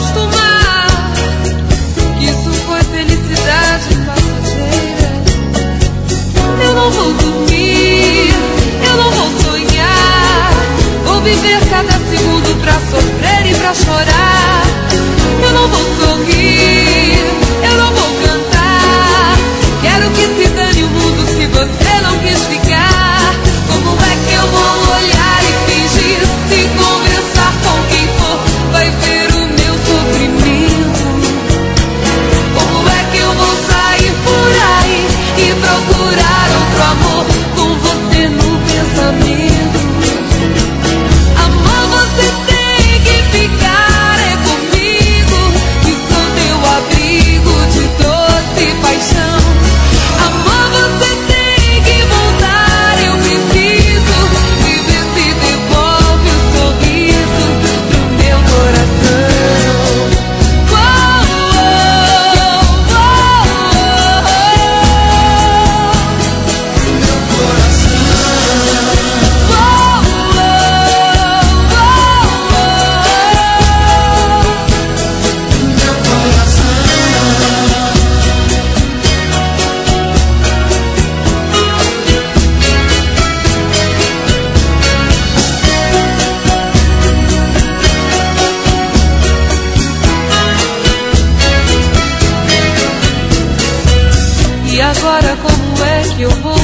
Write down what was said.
acostumar que isso foi felicidade passageira. Eu não vou dormir, eu não vou sonhar. Vou viver cada segundo pra sofrer e pra chorar. Eu não vou sorrir, eu não vou cantar. Quero que se dane o mundo se você não quis ficar. Como é que eu vou olhar e fingir? Se conversar com quem for, vai ver o meu sofrimento. Como é que eu vou sair por aí e procurar outro amor com você no pensamento? Amor, você tem que ficar é comigo, que sou teu abrigo de doce paixão. Amor, você tem que voltar, eu preciso viver, se devolve o sorriso pro meu coração. E agora como é que eu vou